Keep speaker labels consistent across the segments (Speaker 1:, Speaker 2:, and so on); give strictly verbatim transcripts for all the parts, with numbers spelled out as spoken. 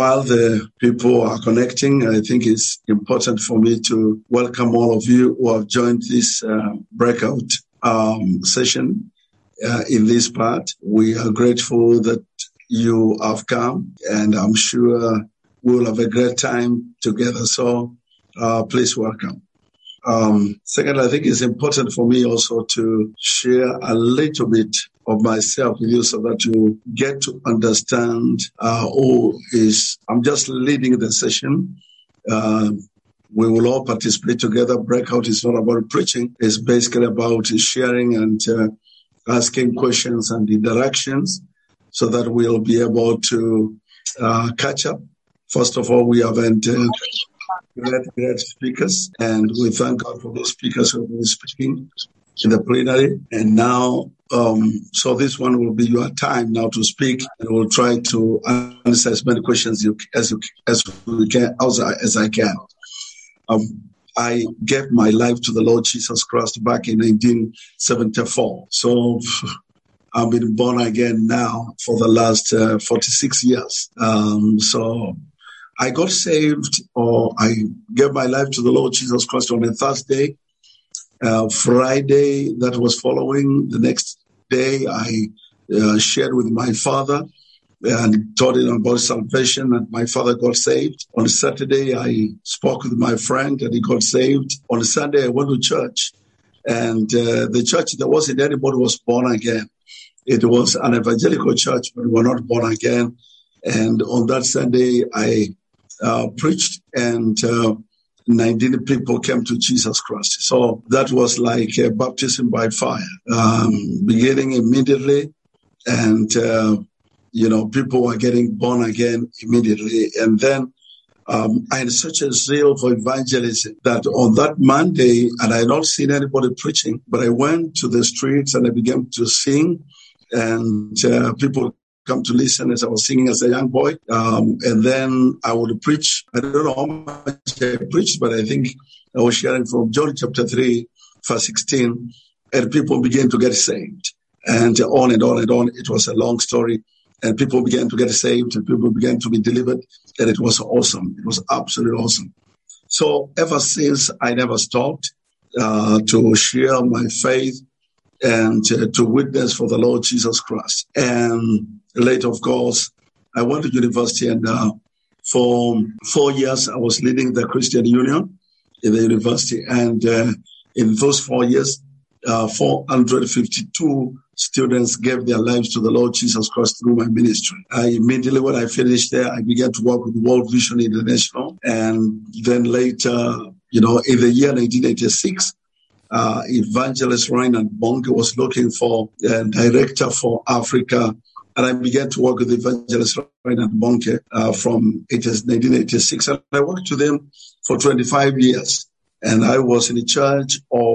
Speaker 1: while the people are connecting, I think it's important for me to welcome all of you who have joined this uh, breakout um, session uh, in this part. We are grateful that you have come, and I'm sure we'll have a great time together. So uh, please welcome. Um, second, I think it's important for me also to share a little bit of myself with you so that you get to understand uh, who is, I'm just leading the session. Uh, we will all participate together. Breakout is not about preaching. It's basically about sharing and uh, asking questions and interactions so that we'll be able to uh, catch up. First of all, we haven't uh, great, great speakers, and we thank God for those speakers who have been speaking in the plenary. And now, um, so this one will be your time now to speak, and we'll try to answer as many questions you, as you, as we can, as I, as I can. Um, I gave my life to the Lord Jesus Christ back in nineteen seventy-four. So I've been born again now for the last uh, forty-six years. Um, so I got saved, or I gave my life to the Lord Jesus Christ on a Thursday. Uh, Friday, that was following. The next day, I uh, shared with my father and taught him about salvation, and my father got saved. On Saturday, I spoke with my friend, and he got saved. On Sunday, I went to church, and uh, the church, there wasn't anybody who was born again. It was an evangelical church, but we were not born again. And on that Sunday, I uh, preached, and uh, nineteen people came to Jesus Christ. So that was like a baptism by fire, um, beginning immediately. And, uh, you know, people were getting born again immediately. And then um, I had such a zeal for evangelism that on that Monday, and I had not seen anybody preaching, but I went to the streets and I began to sing, and uh, people come to listen as I was singing as a young boy. Um, and then I would preach. I don't know how much I preached, but I think I was sharing from John chapter three, verse sixteen, and people began to get saved. And on and on and on. It was a long story. And people began to get saved, and people began to be delivered. And it was awesome. It was absolutely awesome. So ever since, I never stopped uh, to share my faith and uh, to witness for the Lord Jesus Christ. And later, of course, I went to university, and uh, for four years, I was leading the Christian Union in the university. And uh, in those four years, uh, four hundred fifty-two students gave their lives to the Lord Jesus Christ through my ministry. I immediately, when I finished there, I began to work with World Vision International. And then later, you know, in the year nineteen eighty-six, Uh, Evangelist Reinhard Bonnke was looking for a director for Africa, and I began to work with Evangelist Reinhard Bonnke uh, from nineteen eighty-six, and I worked with him for twenty-five years, and I was in charge of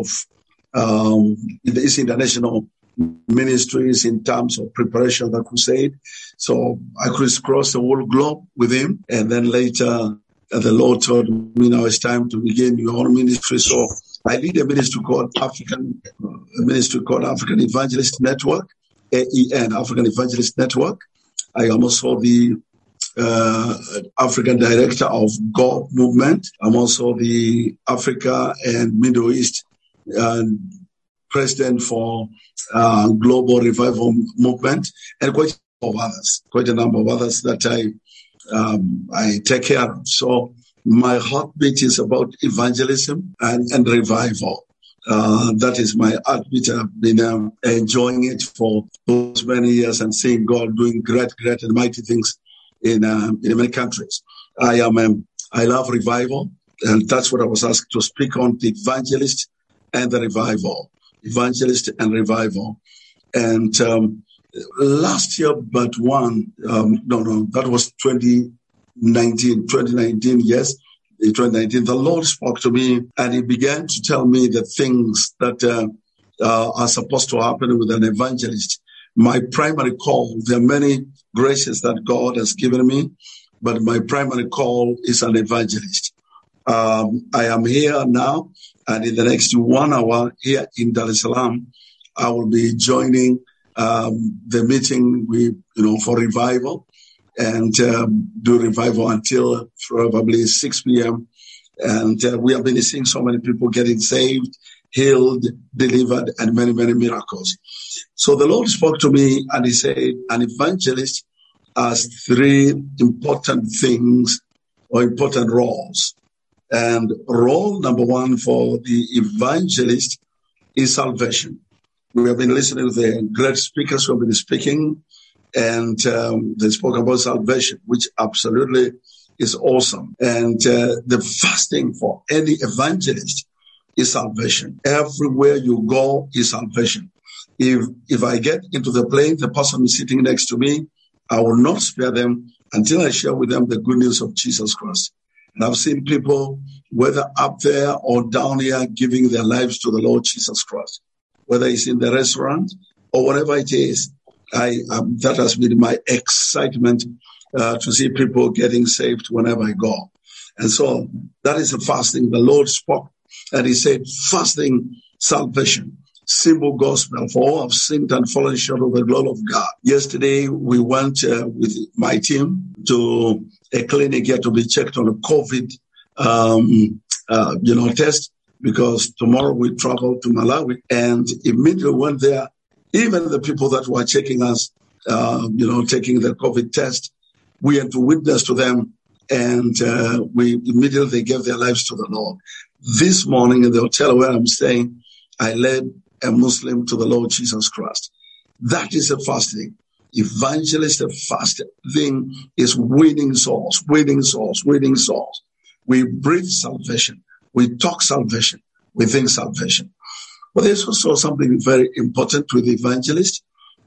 Speaker 1: um, this international ministries in terms of preparation of the crusade. So I crisscrossed the whole globe with him, and then later uh, the Lord told me, now it's time to begin your own ministry. So I lead a ministry called African, a ministry called African Evangelist Network, A E N, African Evangelist Network. I am also the uh, African Director of God Movement. I'm also the Africa and Middle East uh, President for uh, Global Revival Movement, and quite a number of others, quite a number of others that I um, I take care of. So my heartbeat is about evangelism and, and revival. Uh, that is my heartbeat. I've been um, enjoying it for those many years and seeing God doing great, great and mighty things in um, in many countries. I am um, I love revival, and that's what I was asked to speak on: the evangelist and the revival, evangelist and revival. And um, last year, but one, um, no, no, that was twenty nineteen, twenty nineteen, yes. In twenty nineteen, the Lord spoke to me, and he began to tell me the things that uh, uh, are supposed to happen with an evangelist. My primary call, there are many graces that God has given me, but my primary call is an evangelist. Um, I am here now, and in the next one hour here in Dar es Salaam, I will be joining um, the meeting we, you know, for revival. and um, do revival until probably six p.m. And uh, we have been seeing so many people getting saved, healed, delivered, and many, many miracles. So the Lord spoke to me and he said, an evangelist has three important things or important roles. And role number one for the evangelist is salvation. We have been listening to the great speakers who have been speaking, and um, they spoke about salvation, which absolutely is awesome. And uh, the first thing for any evangelist is salvation. Everywhere you go is salvation. If if I get into the plane, the person is sitting next to me, I will not spare them until I share with them the good news of Jesus Christ. And I've seen people, whether up there or down here, giving their lives to the Lord Jesus Christ, whether it's in the restaurant or whatever it is. I um, that has been my excitement uh, to see people getting saved whenever I go. And so that is the first thing. The Lord spoke and he said, first thing, salvation. Simple gospel. For all have sinned and fallen short of the glory of God. Yesterday, we went uh, with my team to a clinic here to be checked on a COVID, um, uh, you know, test, because tomorrow we travel to Malawi, and immediately went there. Even the people that were checking us, uh, you know, taking the COVID test, we had to witness to them, and uh, we immediately gave their lives to the Lord. This morning in the hotel where I'm staying, I led a Muslim to the Lord Jesus Christ. That is the first thing. Evangelist, the first thing is winning souls, winning souls, winning souls. We breathe salvation. We talk salvation. We think salvation. But there's also something very important with the evangelist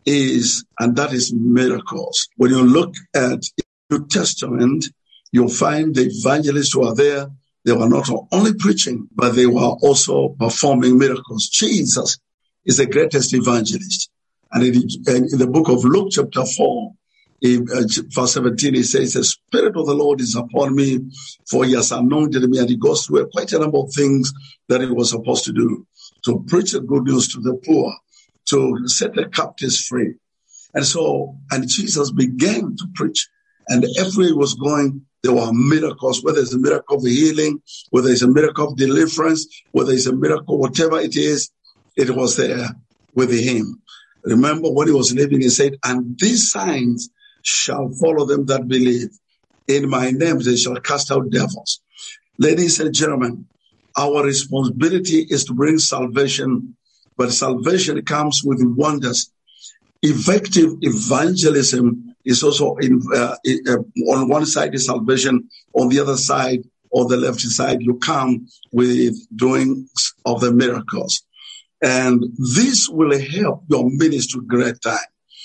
Speaker 1: is, and that is miracles. When you look at the New Testament, you'll find the evangelists who are there. They were not only preaching, but they were also performing miracles. Jesus is the greatest evangelist. And in, in the book of Luke chapter four, in uh, verse seventeen, he says, the Spirit of the Lord is upon me, for he has anointed me. And he goes through quite a number of things that he was supposed to do, to preach the good news to the poor, to set the captives free. And so, and Jesus began to preach. And everywhere he was going, there were miracles, whether it's a miracle of healing, whether it's a miracle of deliverance, whether it's a miracle, whatever it is, it was there with him. Remember when he was living, he said, and these signs shall follow them that believe. In my name they shall cast out devils. Ladies and gentlemen, our responsibility is to bring salvation, but salvation comes with wonders. Effective evangelism is also in, uh, uh, on one side is salvation, on the other side, or the left side, you come with doing of the miracles. And this will help your ministry great time.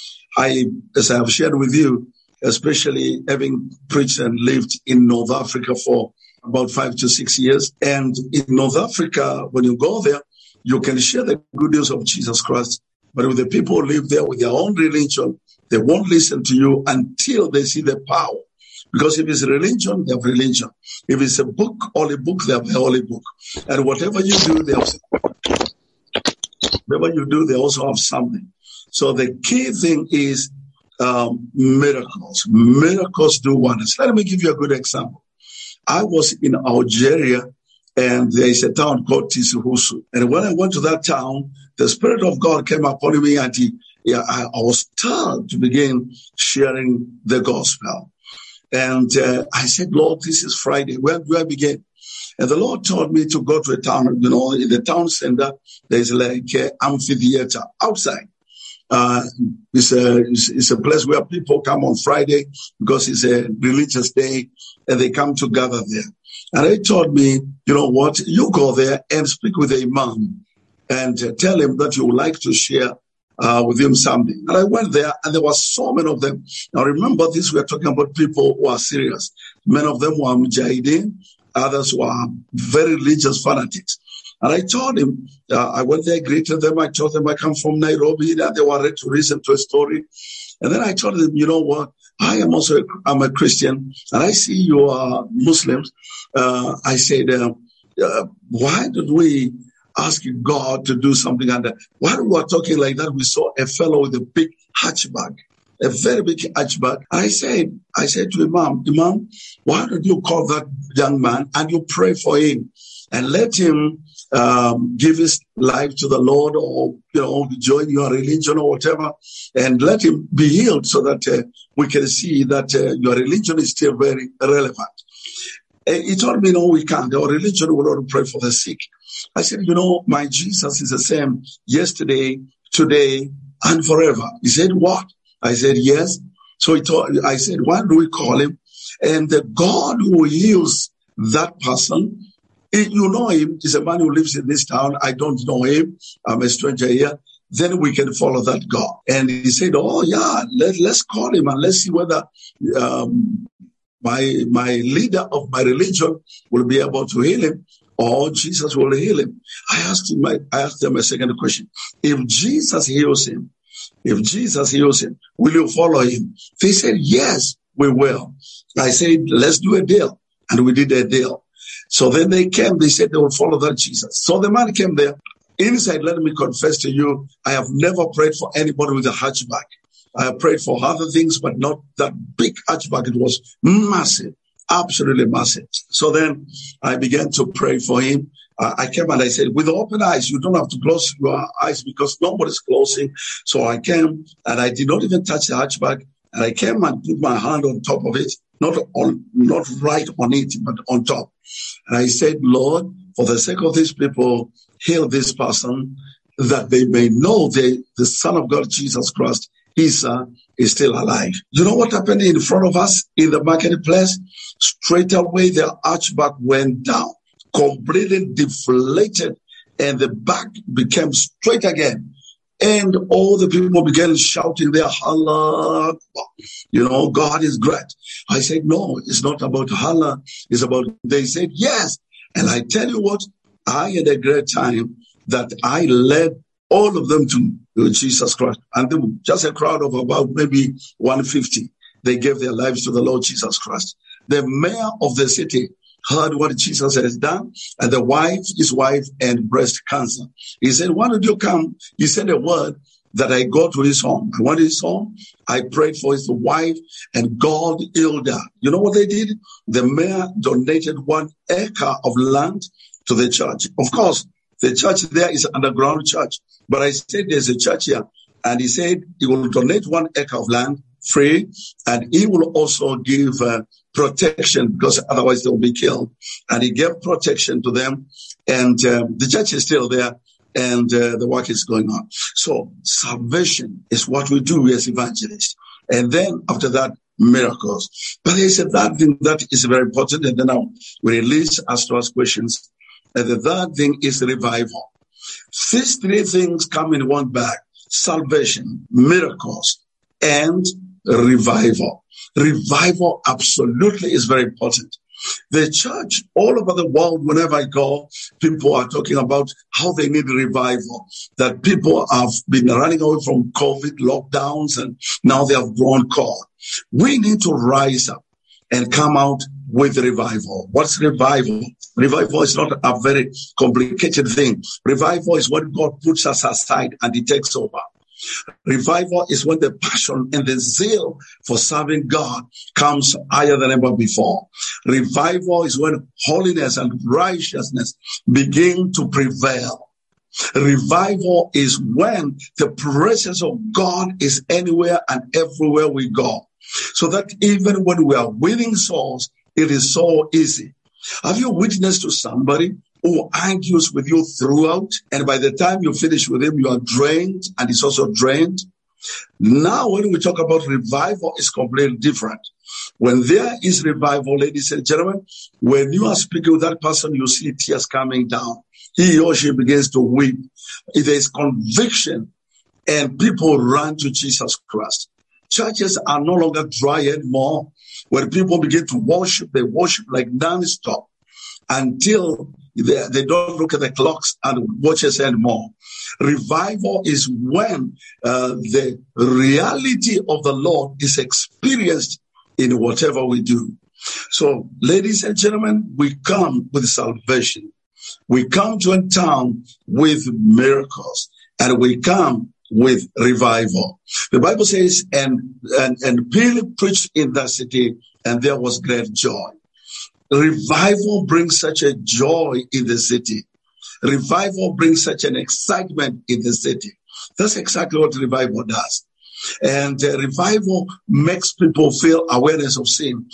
Speaker 1: I, as I have shared with you, especially having preached and lived in North Africa for about five to six years. And in North Africa, when you go there, you can share the good news of Jesus Christ. But with the people who live there with their own religion, they won't listen to you until they see the power. Because if it's religion, they have religion. If it's a book, holy book, they have a holy book. And whatever you do, they have whatever you do, they also have something. So the key thing is um, miracles. Miracles do wonders. Let me give you a good example. I was in Algeria, and there is a town called Tizihusu. And when I went to that town, the Spirit of God came upon me, and he, yeah, I, I was told to begin sharing the gospel. And uh, I said, Lord, this is Friday. Where do I begin? And the Lord told me to go to a town. You know, in the town center, there's like an amphitheater outside. Uh, it's a, it's, it's a place where people come on Friday because it's a religious day, and they come to gather there. And they told me, you know what, you go there and speak with the imam and uh, tell him that you would like to share uh, with him something. And I went there, and there were so many of them. Now remember this, we are talking about people who are serious. Many of them were mujahideen, others were very religious fanatics. And I told him, uh, I went there, greeted them. I told them I come from Nairobi, and they were ready to listen to a story. And then I told them, you know what, I am also a, I'm a Christian, and I see you are Muslims. Uh, I said, uh, uh, why did we ask God to do something? And uh, while we were talking like that, we saw a fellow with a big hatchback. a very big hatchback. I said, I said to Imam, Imam, why don't you call that young man and you pray for him and let him um, give his life to the Lord, or, you know, join your religion or whatever, and let him be healed so that uh, we can see that uh, your religion is still very relevant. He told me, no, we can't. Our religion will not pray for the sick. I said, you know, my Jesus is the same yesterday, today, and forever. He said, what? I said, yes. So he told, I said, why do we call him? And the God who heals that person, you know him, is a man who lives in this town. I don't know him. I'm a stranger here. Then we can follow that God. And he said, oh, yeah, let, let's call him and let's see whether um, my my leader of my religion will be able to heal him, or Jesus will heal him. I asked him, I asked them a second question. If Jesus heals him, if Jesus heals him, will you follow him? They said, yes, we will. I said, let's do a deal. And we did a deal. So then they came, they said they will follow that Jesus. So the man came there. Inside, let me confess to you, I have never prayed for anybody with a hatchback. I have prayed for other things, but not that big hatchback. It was massive, absolutely massive. So then I began to pray for him. Uh, I came and I said, with open eyes, you don't have to close your eyes because nobody's closing. So I came and I did not even touch the hatchback. And I came and put my hand on top of it, not on, not right on it, but on top. And I said, Lord, for the sake of these people, heal this person, that they may know the, the Son of God, Jesus Christ, Isa, is still alive. You know what happened in front of us in the marketplace? Straight away, the archback went down, completely deflated, and the back became straight again. And all the people began shouting their Allah. You know, God is great. I said, no, it's not about Allah. It's about, they said, yes. And I tell you what, I had a great time that I led all of them to Jesus Christ. And they were just a crowd of about maybe one hundred fifty. They gave their lives to the Lord Jesus Christ. The mayor of the city heard what Jesus has done, and the wife, his wife, and breast cancer. He said, why don't you come? He said a word that I go to his home. I went to his home. I prayed for his wife, and God healed her. You know what they did? The mayor donated one acre of land to the church. Of course, the church there is an underground church. But I said there's a church here. And he said he will donate one acre of land free. And he will also give uh, protection, because otherwise they will be killed. And he gave protection to them. And uh, the church is still there. And uh, the work is going on. So salvation is what we do as evangelists. And then after that, miracles. But he said that thing that is very important. And then I'll release us to ask questions. And the third thing is revival. These three things come in one bag: salvation, miracles, and revival. Revival absolutely is very important. The church all over the world, whenever I go, people are talking about how they need revival, that people have been running away from COVID lockdowns and now they have grown cold. We need to rise up and come out with revival. What's revival? Revival is not a very complicated thing. Revival is when God puts us aside and he takes over. Revival is when the passion and the zeal for serving God comes higher than ever before. Revival is when holiness and righteousness begin to prevail. Revival is when the presence of God is anywhere and everywhere we go. So that even when we are winning souls, it is so easy. Have you witnessed to somebody who argues with you throughout, and by the time you finish with him, you are drained, and he's also drained? Now, when we talk about revival, it's completely different. When there is revival, ladies and gentlemen, when you are speaking with that person, you see tears coming down. He or she begins to weep. There is conviction, and people run to Jesus Christ. Churches are no longer dry anymore. When people begin to worship, they worship like non-stop until they, they don't look at the clocks and watches anymore. Revival is when uh, the reality of the Lord is experienced in whatever we do. So, ladies and gentlemen, we come with salvation. We come to a town with miracles, and we come with revival. The Bible says, and, and, and Philip preached in that city, and there was great joy. Revival brings such a joy in the city. Revival brings such an excitement in the city. That's exactly what revival does. And uh, revival makes people feel awareness of sin.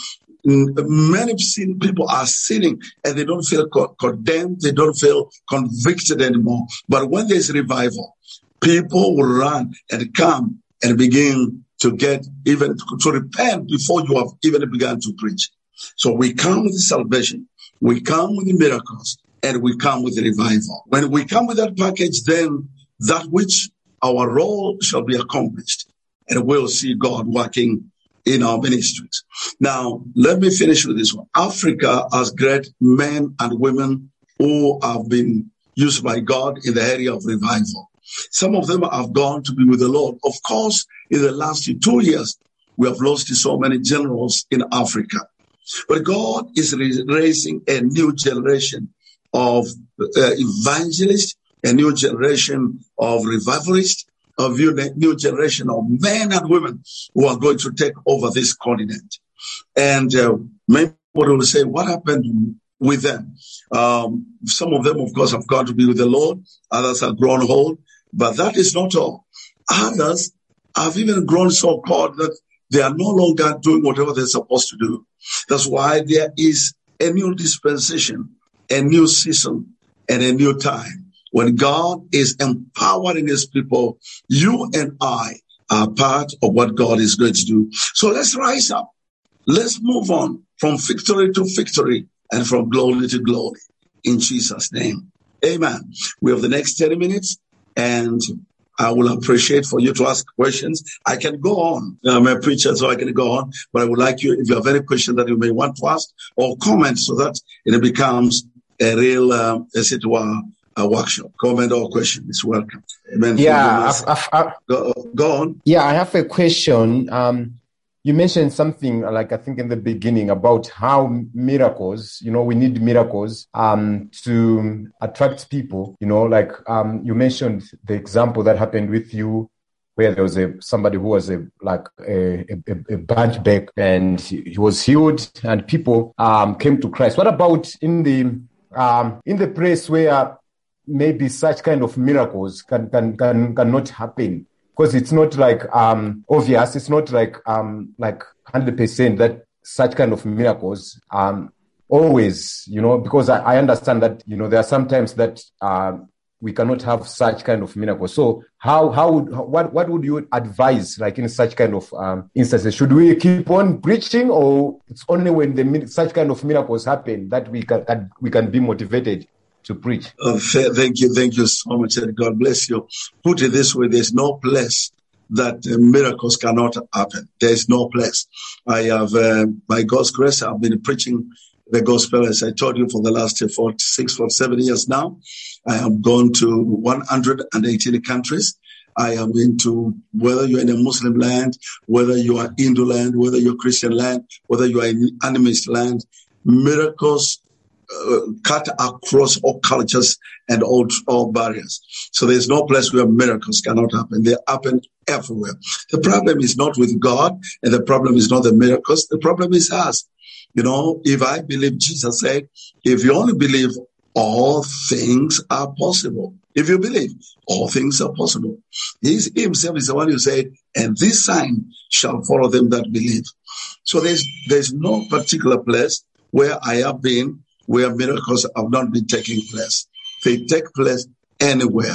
Speaker 1: Many sin people are sinning and they don't feel co- condemned. They don't feel convicted anymore. But when there's revival, people will run and come and begin to get even to, to repent before you have even begun to preach. So we come with the salvation, we come with the miracles, and we come with the revival. When we come with that package, then that which our role shall be accomplished, and we'll see God working in our ministries. Now, let me finish with this one. Africa has great men and women who have been used by God in the area of revival. Some of them have gone to be with the Lord. Of course, in the last two years, we have lost so many generals in Africa. But God is raising a new generation of uh, evangelists, a new generation of revivalists, a new generation of men and women who are going to take over this continent. And uh, many people will say, what happened with them? Um, some of them, of course, have gone to be with the Lord. Others have grown old. But that is not all. Others have even grown so cold that they are no longer doing whatever they're supposed to do. That's why there is a new dispensation, a new season, and a new time. When God is empowering his people, you and I are part of what God is going to do. So let's rise up. Let's move on from victory to victory and from glory to glory. In Jesus' name. Amen. We have the next thirty minutes, and I will appreciate for you to ask questions. I can go on. I'm a preacher, so I can go on. But I would like you, if you have any question that you may want to ask or comment, so that it becomes a real, uh, as it were, a workshop. Comment or question is welcome. Amen.
Speaker 2: Yeah, I've, I've, I've,
Speaker 1: go, go on.
Speaker 2: Yeah, I have a question. Um, you mentioned something like I think in the beginning about how miracles, you know, we need miracles um, to attract people. You know, like um, you mentioned the example that happened with you, where there was a somebody who was a like a, a, a bunchback and he, he was healed and people um, came to Christ. What about in the um, in the place where maybe such kind of miracles can can can cannot happen? Because it's not like um, obvious, it's not like um, like one hundred percent that such kind of miracles um, always, you know, because I, I understand that, you know, there are sometimes that uh, we cannot have such kind of miracles. So how how would what what would you advise, like in such kind of um, instances? Should we keep on preaching, or it's only when the such kind of miracles happen that we can, can we can be motivated to preach?
Speaker 1: Uh, thank you. Thank you so much. And God bless you. Put it this way, there's no place that uh, miracles cannot happen. There's no place. I have, uh, by God's grace, I've been preaching the gospel, as I told you, for the last uh, forty-six, forty-seven years now. I have gone to one hundred eighteen countries. I am into, whether you're in a Muslim land, whether you are Hindu land, whether you're Christian land, whether you are in animist land, miracles Uh, cut across all cultures and all, all barriers. So there's no place where miracles cannot happen. They happen everywhere. The problem is not with God, and the problem is not the miracles. The problem is us. You know, if I believe, Jesus said, if you only believe, all things are possible. If you believe, all things are possible. He himself is the one who said, and this sign shall follow them that believe. So there's, there's no particular place where I have been where miracles have not been taking place. They take place anywhere.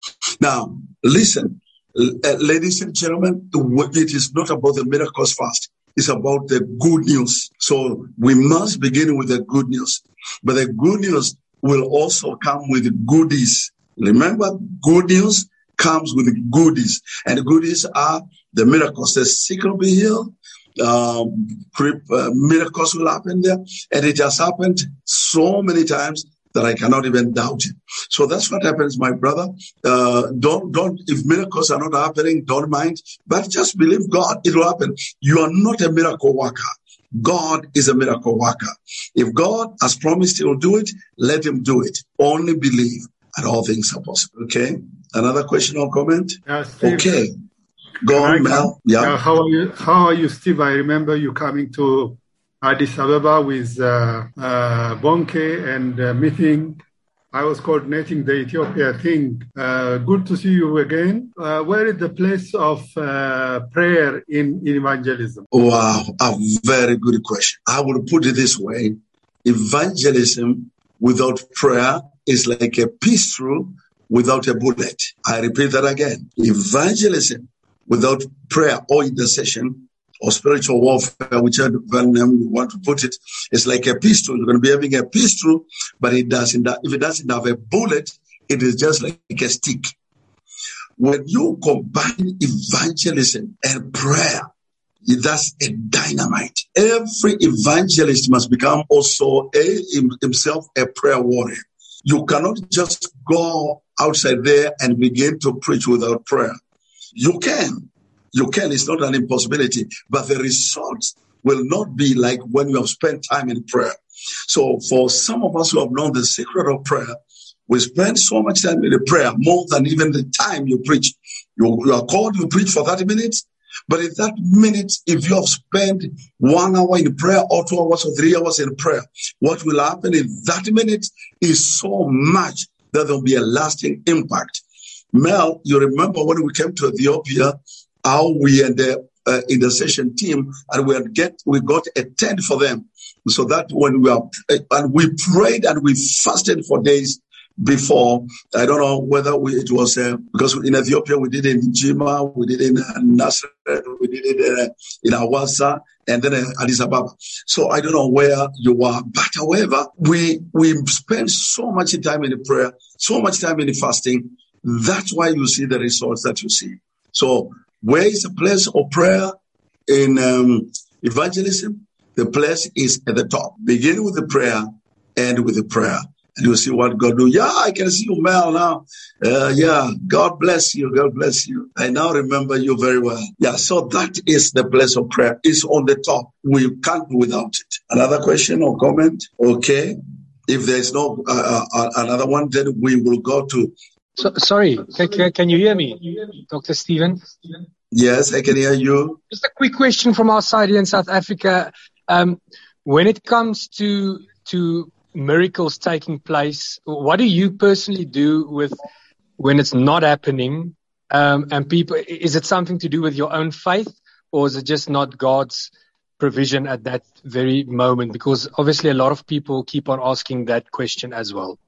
Speaker 1: Now, listen, uh, ladies and gentlemen, it is not about the miracles first. It's about the good news. So we must begin with the good news. But the good news will also come with goodies. Remember, good news comes with goodies. And the goodies are the miracles. The sick will be healed. Um, uh, miracles will happen there, and it has happened so many times that I cannot even doubt it. So that's what happens, my brother. Uh, don't, don't, if miracles are not happening, don't mind, but just believe God, it will happen. You are not a miracle worker. God is a miracle worker. If God has promised he will do it, let him do it. Only believe and all things are possible. Okay. Another question or comment?
Speaker 3: Yeah, Steve,
Speaker 1: okay. Go on, Mel. Yeah.
Speaker 3: yeah. How are you? How are you, Steve? I remember you coming to Addis Ababa with uh, uh, Bonke and uh, meeting. I was coordinating the Ethiopia thing. Uh, good to see you again. Uh, where is the place of uh, prayer in, in evangelism?
Speaker 1: Wow, a very good question. I will put it this way. Evangelism without prayer is like a pistol without a bullet. I repeat that again. Evangelism without prayer or intercession or spiritual warfare, whichever name you want to put it, is like a pistol. You're going to be having a pistol, but it doesn't. If it doesn't have a bullet, it is just like a stick. When you combine evangelism and prayer, that's a dynamite. Every evangelist must become also a, himself a prayer warrior. You cannot just go outside there and begin to preach without prayer. You can. You can, it's not an impossibility, but the results will not be like when you have spent time in prayer. So for some of us who have known the secret of prayer, we spend so much time in the prayer, more than even the time you preach. You, you are called to preach for thirty minutes, but in that minute, if you have spent one hour in prayer or two hours or three hours in prayer, what will happen in that minute is so much that there will be a lasting impact. Mel, you remember when we came to Ethiopia, how we and the uh, intercession team, and we had get we got a tent for them, so that when we are and we prayed and we fasted for days before. I don't know whether we, it was uh, because in Ethiopia we did it in Jima, we did it in Nasser, we did it uh, in Awasa, and then uh, Addis Ababa. So I don't know where you are, but however, we we spend so much time in the prayer, so much time in the fasting. That's why you see the results that you see. So where is the place of prayer in um, evangelism? The place is at the top. Begin with the prayer, end with the prayer. And you'll see what God do. Yeah, I can see you, Mel, now. Uh, yeah, God bless you. God bless you. I now remember you very well. Yeah, so that is the place of prayer. It's on the top. We can't do without it. Another question or comment? Okay. If there's no uh, uh, another one, then we will go to...
Speaker 4: So, sorry, can, can you hear me, Doctor Stephen?
Speaker 1: Yes, I can hear you.
Speaker 4: Just a quick question from our side here in South Africa. Um, when it comes to to miracles taking place, what do you personally do with when it's not happening? Um, and people, is it something to do with your own faith, or is it just not God's provision at that very moment? Because obviously a lot of people keep on asking that question as well.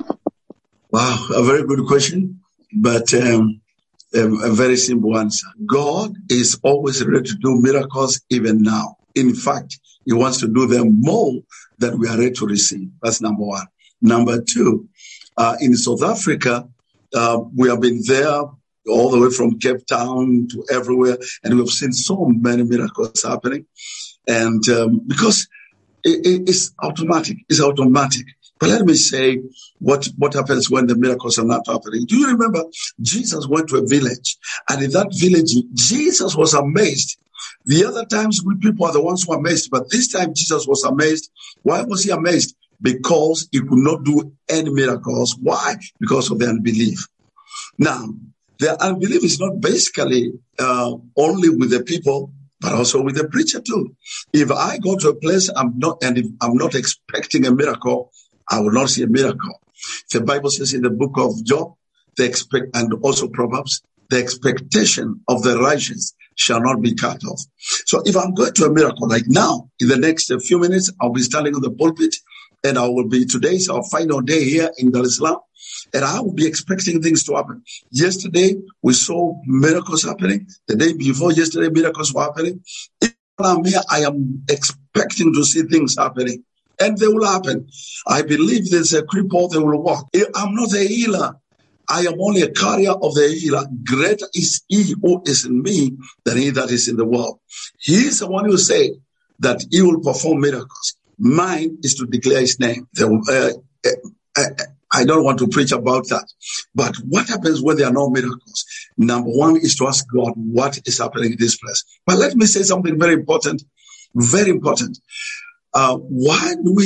Speaker 1: Wow, a very good question, but um, a, a very simple answer. God is always ready to do miracles even now. In fact, he wants to do them more than we are ready to receive. That's number one. Number two, uh, in South Africa, uh, we have been there all the way from Cape Town to everywhere, and we've seen so many miracles happening. And um, because it, it, it's automatic, it's automatic. But let me say what, what happens when the miracles are not happening. Do you remember Jesus went to a village, and in that village, Jesus was amazed. The other times we people are the ones who are amazed, but this time Jesus was amazed. Why was he amazed? Because he could not do any miracles. Why? Because of the unbelief. Now, the unbelief is not basically uh, only with the people, but also with the preacher too. If I go to a place I'm not, and if I'm not expecting a miracle, I will not see a miracle. The Bible says in the book of Job, the expect, and also Proverbs, the expectation of the righteous shall not be cut off. So if I'm going to a miracle, like now, in the next few minutes, I'll be standing on the pulpit, and I will be, today's our final day here in Dar es Salaam, and I will be expecting things to happen. Yesterday, we saw miracles happening. The day before yesterday, miracles were happening. If I'm here, I am expecting to see things happening. And they will happen. I believe there's a cripple, they will walk. I'm not a healer. I am only a carrier of the healer. Greater is he who is in me than he that is in the world. He is the one who said that he will perform miracles. Mine is to declare his name. The, uh, uh, I don't want to preach about that. But what happens when there are no miracles? Number one is to ask God what is happening in this place. But let me say something very important, very important. Uh, why do we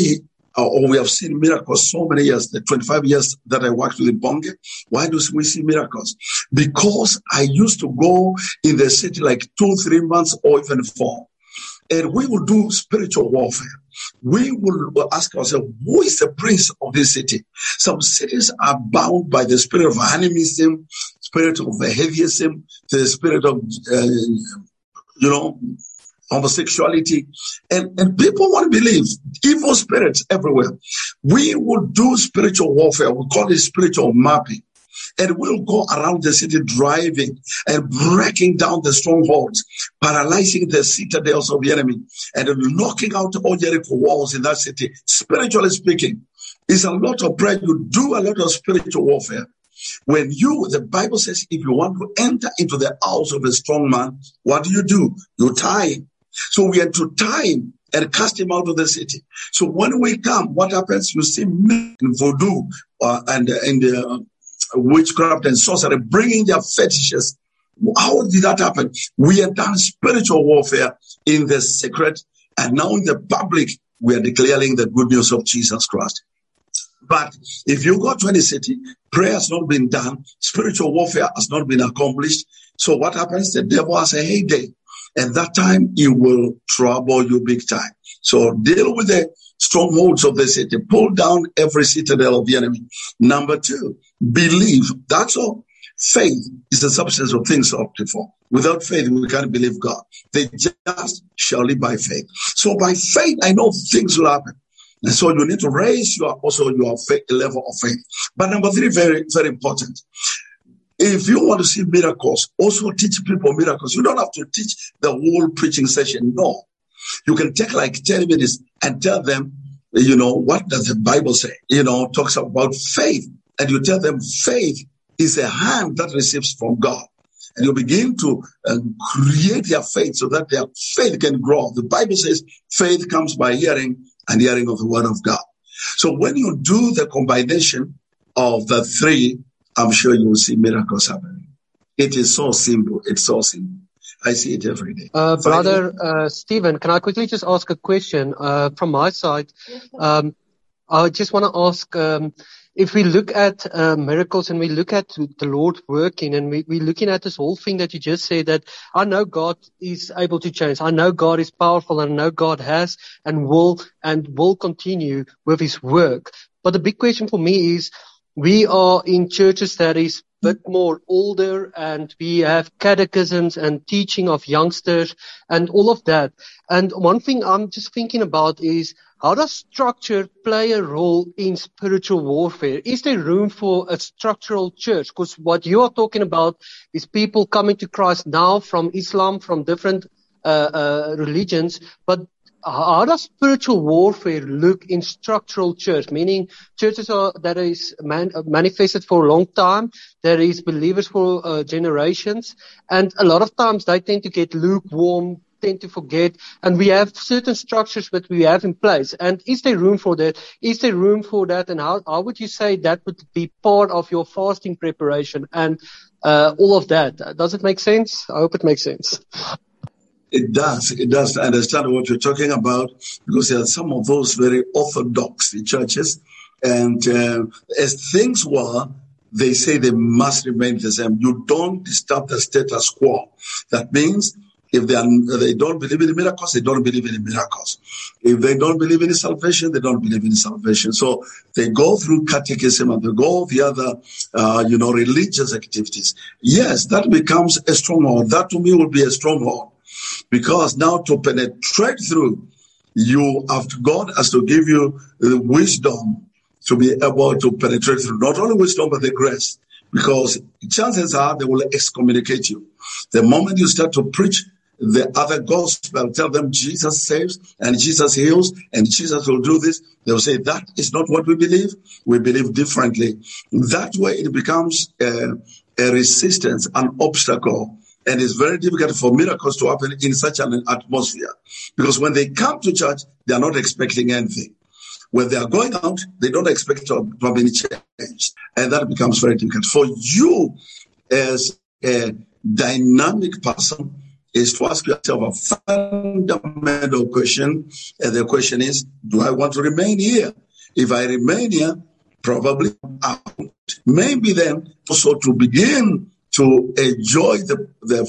Speaker 1: or we have seen miracles so many years, the twenty-five years that I worked with Bonke. Why do we see miracles? Because I used to go in the city like two, three months or even four. And we will do spiritual warfare. We will ask ourselves, who is the prince of this city? Some cities are bound by the spirit of animism, spirit of atheism, the spirit of, uh, you know, homosexuality, and, and people want to believe evil spirits everywhere. We will do spiritual warfare. We call it spiritual mapping. And we'll go around the city driving and breaking down the strongholds, paralyzing the citadels of the enemy, and knocking out all Jericho walls in that city. Spiritually speaking, it's a lot of prayer. You do a lot of spiritual warfare. When you, the Bible says, if you want to enter into the house of a strong man, what do you do? You tie him. So we are to tie him and cast him out of the city. So when we come, what happens? You see men in voodoo uh, and, uh, and uh, witchcraft and sorcery bringing their fetishes. How did that happen? We have done spiritual warfare in the secret, and now in the public, we are declaring the good news of Jesus Christ. But if you go to any city, prayer has not been done, spiritual warfare has not been accomplished. So what happens? The devil has a heyday. And that time, he will trouble you big time. So deal with the strongholds of the city. Pull down every citadel of the enemy. Number two, believe. That's all. Faith is the substance of things hoped for. Without faith, we can't believe God. The just shall live by faith. So by faith, I know things will happen. And so you need to raise your also your faith, level of faith. But number three, very, very important. If you want to see miracles, also teach people miracles. You don't have to teach the whole preaching session. No. You can take like ten minutes and tell them, you know, what does the Bible say? You know, talks about faith. And you tell them faith is a hand that receives from God. And you begin to uh, create their faith so that their faith can grow. The Bible says faith comes by hearing, and hearing of the word of God. So when you do the combination of the three, I'm sure you will see miracles happening. It is so simple. It's so simple. I see it every day.
Speaker 5: Uh, brother uh, Stephen, can I quickly just ask a question uh, from my side? Um, I just want to ask, um, if we look at uh, miracles and we look at the Lord working, and we, we're looking at this whole thing that you just said, that I know God is able to change. I know God is powerful, and I know God has and will and will continue with his work. But the big question for me is, we are in churches that is a bit more older, and we have catechisms and teaching of youngsters and all of that. And one thing I'm just thinking about is, how does structure play a role in spiritual warfare? Is there room for a structural church? Because what you are talking about is people coming to Christ now from Islam, from different uh, uh, religions, but how does spiritual warfare look in structural church? Meaning churches are, that is man, manifested for a long time. There is believers for uh, generations. And a lot of times they tend to get lukewarm, tend to forget. And we have certain structures that we have in place. And is there room for that? Is there room for that? And how, how would you say that would be part of your fasting preparation and uh, all of that? Does it make sense? I hope it makes sense.
Speaker 1: It does. It does. I understand what you're talking about, because there are some of those very orthodox churches. And uh, as things were, they say they must remain the same. You don't disturb the status quo. That means if they, are, they don't believe in miracles, they don't believe in miracles. If they don't believe in salvation, they don't believe in salvation. So they go through catechism and they go the other, uh, you know, religious activities. Yes, that becomes a stronghold. That to me will be a stronghold. Because now to penetrate through, you have to, God has to give you the wisdom to be able to penetrate through. Not only wisdom, but the grace. Because chances are they will excommunicate you. The moment you start to preach the other gospel, tell them Jesus saves and Jesus heals and Jesus will do this, they will say that is not what we believe. We believe differently. That way it becomes a, a resistance, an obstacle. And it's very difficult for miracles to happen in such an atmosphere. Because when they come to church, they are not expecting anything. When they are going out, they don't expect to have any change. And that becomes very difficult. For you, as a dynamic person, is to ask yourself a fundamental question. And the question is, do I want to remain here? If I remain here, probably out. Maybe then also to begin to enjoy the, the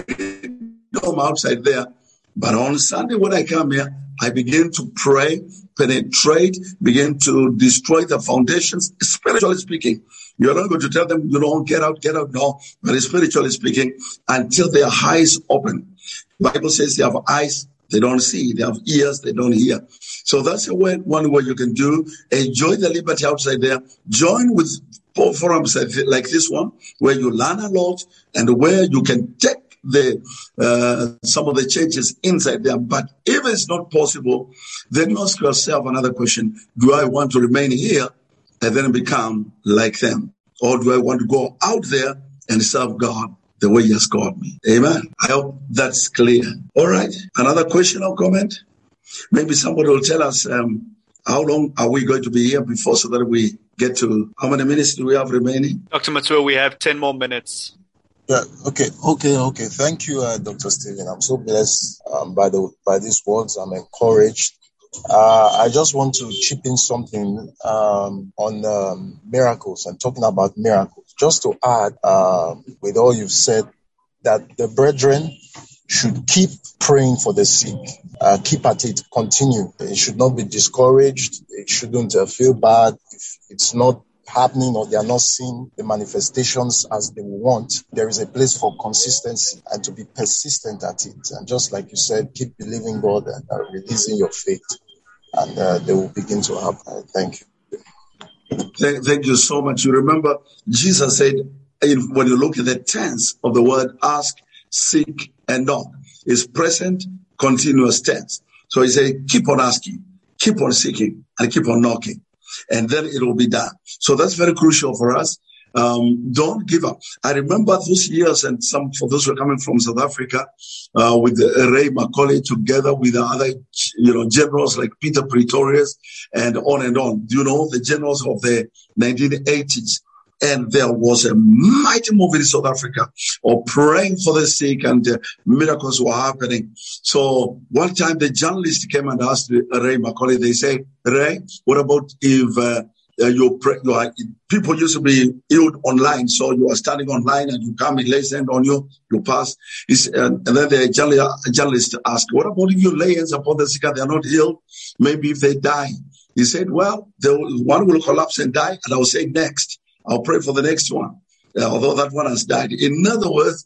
Speaker 1: freedom outside there. But on Sunday when I come here, I begin to pray, penetrate, begin to destroy the foundations, spiritually speaking. You're not going to tell them, you know, get out, get out. No, but spiritually speaking, until their eyes open. The Bible says they have eyes, they don't see. They have ears, they don't hear. So that's a way, one way you can do. Enjoy the liberty outside there. Join with forums like this one, where you learn a lot and where you can take the uh, some of the changes inside there. But if it's not possible, then ask yourself another question. Do I want to remain here and then become like them? Or do I want to go out there and serve God the way He has called me? Amen. I hope that's clear. All right. Another question or comment? Maybe somebody will tell us um, how long are we going to be here before, so that we get to, how many minutes do we have remaining?
Speaker 6: Doctor Matua, we have ten more minutes.
Speaker 7: Yeah, okay, okay, okay. Thank you, uh, Doctor Stephen. I'm so blessed um, by the by these words. I'm encouraged. Uh, I just want to chip in something um, on um, miracles and talking about miracles. Just to add, uh, with all you've said, that the brethren should keep praying for the sick. Uh, keep at it. Continue. It should not be discouraged. It shouldn't uh, feel bad if it's not happening or they are not seeing the manifestations as they want. There is a place for consistency and to be persistent at it. And just like you said, keep believing God and uh, releasing your faith, and uh, they will begin to happen. Uh, thank you.
Speaker 1: Thank, thank you so much. You remember Jesus said, when you look at the tense of the word ask, seek, and knock, is present continuous tense. So he said, keep on asking, keep on seeking, and keep on knocking. And then it will be done. So that's very crucial for us. Um, don't give up. I remember those years, and some for those who are coming from South Africa, uh, with Ray Macaulay, together with the other, you know, generals like Peter Pretorius, and on and on. You know, the generals of the nineteen eighties. And there was a mighty move in South Africa of praying for the sick, and uh, miracles were happening. So one time the journalist came and asked Ray Macaulay, they said, Ray, what about if uh, you, pray, you are, people used to be healed online, so you are standing online and you come, he lays hands on you, you pass. He's, uh, and then the journalist asked, what about if you lay hands upon the sick and they are not healed? Maybe if they die. He said, well, the one will collapse and die, and I will say next. I'll pray for the next one, uh, although that one has died. In other words,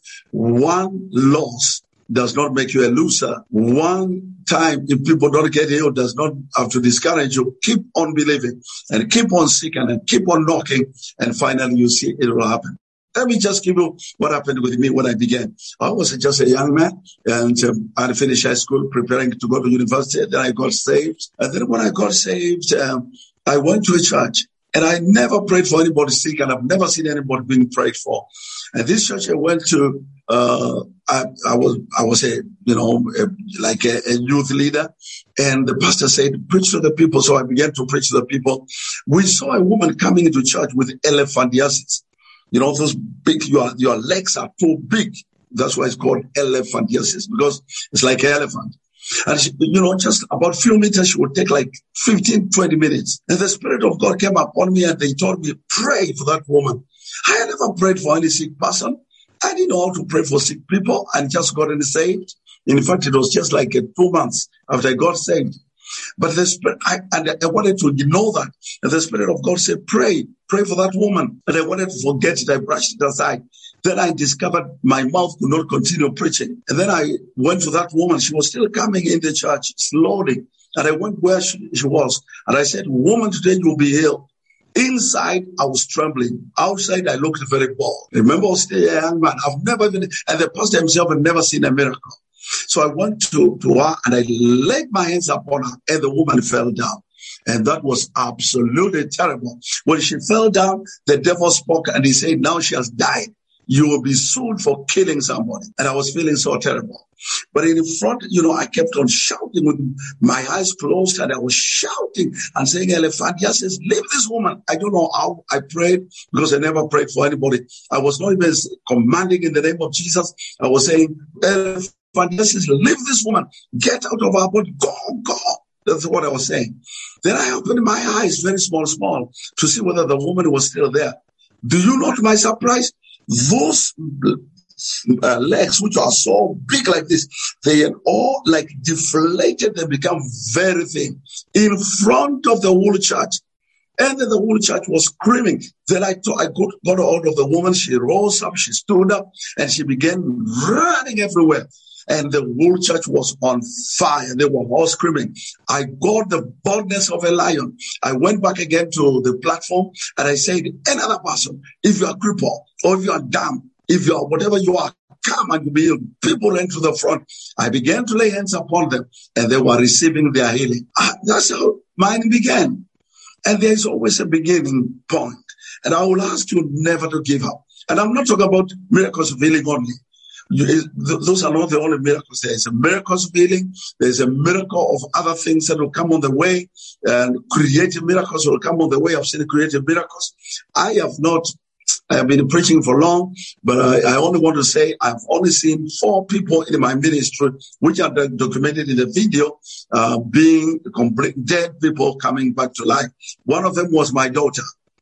Speaker 1: one loss does not make you a loser. One time, if people don't get healed, does not have to discourage you. Keep on believing and keep on seeking and keep on knocking, and finally you see it will happen. Let me just give you what happened with me when I began. I was just a young man, and um, I had finished high school, preparing to go to university. Then I got saved. And then when I got saved, um, I went to a church. And I never prayed for anybody sick, and I've never seen anybody being prayed for. And this church I went to, uh, I, I was, I was a, you know, a, like a, a youth leader. And the pastor said, preach to the people. So I began to preach to the people. We saw a woman coming into church with elephantiasis. You know, those big, your, your legs are too big. That's why it's called elephantiasis, because it's like an elephant. And, she, you know, just about a few meters, she would take like fifteen, twenty minutes. And the Spirit of God came upon me, and they told me, pray for that woman. I had never prayed for any sick person. I didn't know how to pray for sick people, and just got saved. In fact, it was just like uh, two months after I got saved. But the Spirit, I, and I wanted to know that. And the Spirit of God said, pray, pray for that woman. And I wanted to forget it. I brushed it aside. Then I discovered my mouth could not continue preaching. And then I went to that woman. She was still coming in the church slowly. And I went where she, she was. And I said, woman, today you will be healed. Inside, I was trembling. Outside, I looked very bold. Remember, I was still a young man. I've never been, and the pastor himself had never seen a miracle. So I went to, to her, and I laid my hands upon her, and the woman fell down. And that was absolutely terrible. When she fell down, the devil spoke, and he said, now she has died. You will be sued for killing somebody. And I was feeling so terrible. But in front, you know, I kept on shouting with my eyes closed, and I was shouting and saying, elephantiasis, leave this woman. I don't know how I prayed, because I never prayed for anybody. I was not even commanding in the name of Jesus. I was saying, elephantiasis, evangelist, leave this woman. Get out of our body. Go, go. That's what I was saying. Then I opened my eyes, very small, small, to see whether the woman was still there. Do you know, to my surprise, those uh, legs, which are so big like this, they had all like deflated. They become very thin in front of the whole church. And then the whole church was screaming. Then I, thought I got, got out of the woman. She rose up, she stood up, and she began running everywhere. And the whole church was on fire. They were all screaming. I got the boldness of a lion. I went back again to the platform and I said, any other person, if you are crippled or if you are dumb, if you are whatever you are, come and be healed. People ran to the front. I began to lay hands upon them and they were receiving their healing. Ah, that's how mine began. And there is always a beginning point. And I will ask you never to give up. And I'm not talking about miracles of healing only. You, those are not the only miracles. There is a miracle of healing. There is a miracle of other things that will come on the way. And creative miracles will come on the way. I've seen creative miracles. I have not, I have been preaching for long, but I, I only want to say I've only seen four people in my ministry, which are documented in the video, uh, being complete dead people coming back to life. One of them was my daughter.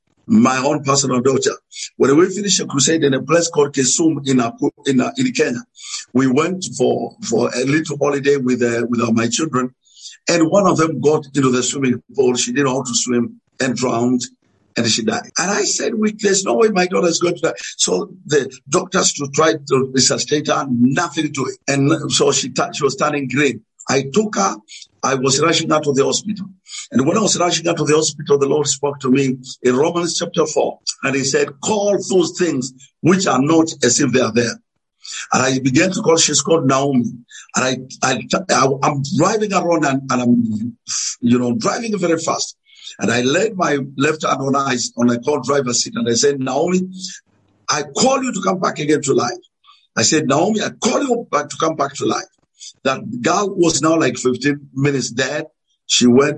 Speaker 1: My own personal daughter. When we finished a crusade in a place called Kisumu in in, in Kenya, we went for for a little holiday with uh, with uh, my children, and one of them got into the swimming pool. She didn't know how to swim and drowned, and she died. And I said, we, "There's no way my daughter is going to die." So the doctors to try to resuscitate her, nothing to it, and so she she was turning green. I took her. I was rushing her to the hospital. And when I was rushing her to the hospital, the Lord spoke to me in Romans chapter four. And he said, call those things which are not as if they are there. And I began to call, she's called Naomi. And I, I, I, I'm driving around and, and I'm, you know, driving very fast. And I laid my left hand on eyes on a co-driver's seat. And I said, Naomi, I call you to come back again to life. I said, Naomi, I call you back to come back to life. That girl was now like fifteen minutes dead. She went,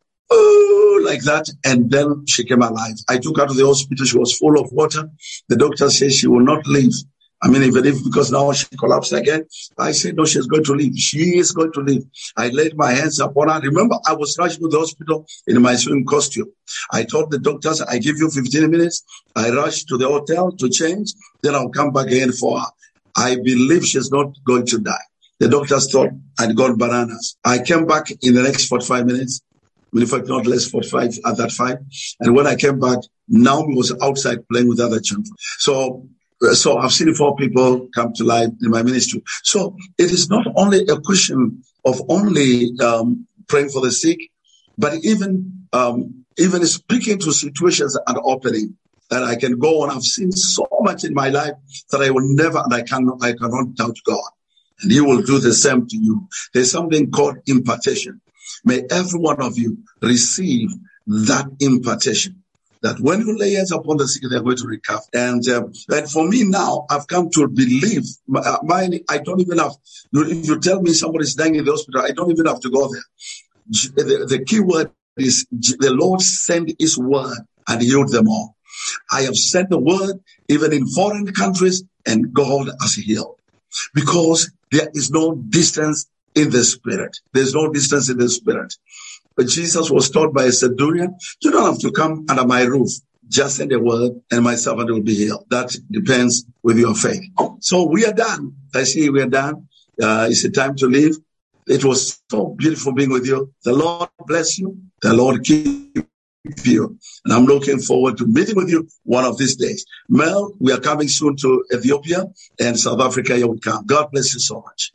Speaker 1: oh, like that. And then she came alive. I took her to the hospital. She was full of water. The doctor said she will not live. I mean, even if, because now she collapsed again. I said, no, she's going to live. She is going to live. I laid my hands upon her. Remember, I was rushing to the hospital in my swim costume. I told the doctors, I give you fifteen minutes. I rushed to the hotel to change. Then I'll come back again for her. I believe she's not going to die. The doctors thought I'd gone bananas. I came back in the next forty-five minutes. In fact, not less forty-five at that five. And when I came back, Naomi was outside playing with other children. So, so I've seen four people come to life in my ministry. So it is not only a question of only um, praying for the sick, but even um, even speaking to situations and opening. That I can go on. I've seen so much in my life that I will never, and I cannot, I cannot doubt God. And he will do the same to you. There's something called impartation. May every one of you receive that impartation. That when you lay hands upon the sick, they're going to recover. And, um, and for me now, I've come to believe, mine, I don't even have, if you tell me somebody's dying in the hospital, I don't even have to go there. The, the key word is the Lord sent his word and healed them all. I have sent the word even in foreign countries and God has healed. Because there is no distance in the spirit. There's no distance in the spirit. But Jesus was taught by a centurion, you don't have to come under my roof. Just send a word and my servant will be healed. That depends with your faith. So we are done. I see we are done. Uh, it's a time to leave. It was so beautiful being with you. The Lord bless you. The Lord keep you. And I'm looking forward to meeting with you one of these days. Mel, we are coming soon to Ethiopia and South Africa. You will come. God bless you so much.